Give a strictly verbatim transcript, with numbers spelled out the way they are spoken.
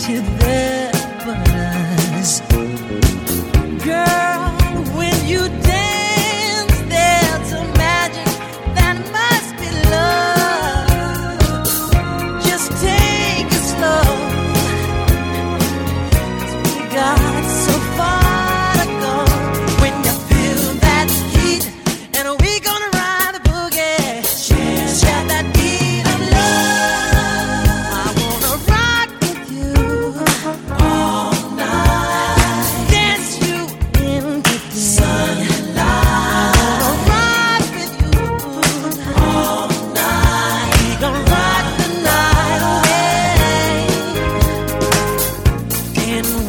to their borders. Girl, when you dance, there's a magic that must be love. Just take it slow. We got so far to go. When you feel that heat, and we gonna ride the boogie, share that beat of love. I wanna rock with you all night, dance you into the sunlight. I wanna rock with you all night. We gonna rock the night away. And